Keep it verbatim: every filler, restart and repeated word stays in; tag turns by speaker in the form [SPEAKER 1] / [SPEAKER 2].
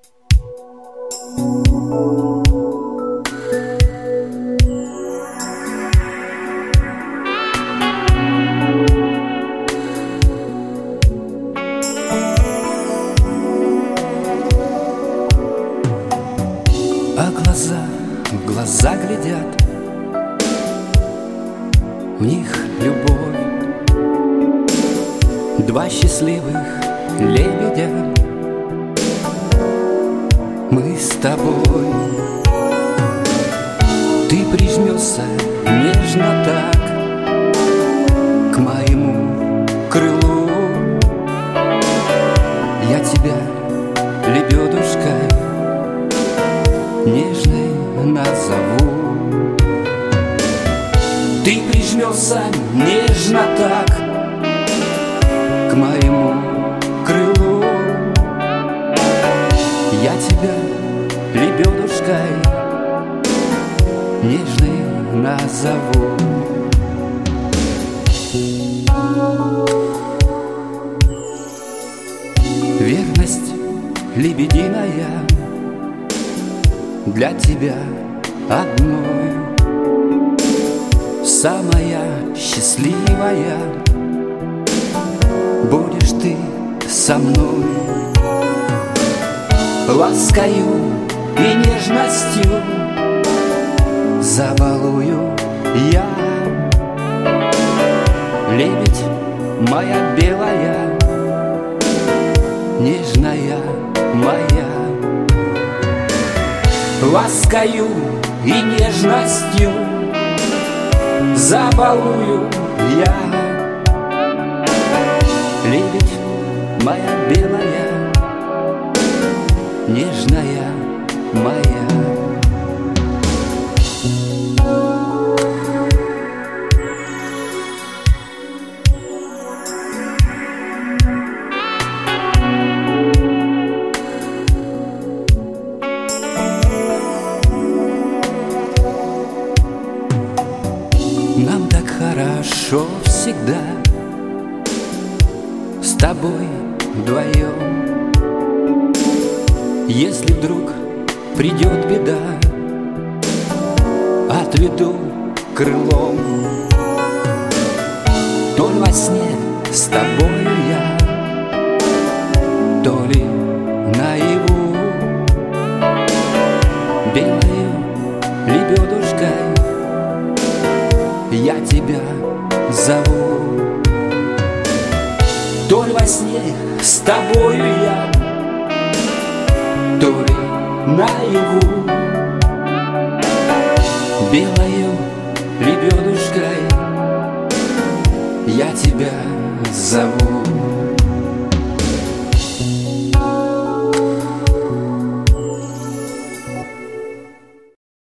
[SPEAKER 1] А глаза в глаза глядят, в них любовь. Два счастливых лебедя, мы с тобой. Ты прижмешься нежно так к моему крылу. Я тебя лебедушкой нежной назову. Ты прижмешься нежно так к моему крылу. Я тебя лебедушкой нежной назову. Верность лебединая для тебя одной, самая счастливая будешь ты со мной. Ласкою и нежностью забалую я, лебедь моя белая, нежная моя. Ласкою и нежностью забалую я, лебедь моя белая, нежная моя. Нам так хорошо всегда с тобой вдвоем. Если вдруг придет беда, отведу крылом. То ли во сне с тобою я, то ли наяву, белою лебедушкой я тебя зову. То ли во сне с тобою я, то ли наяву, белою лебедушкой я тебя зову.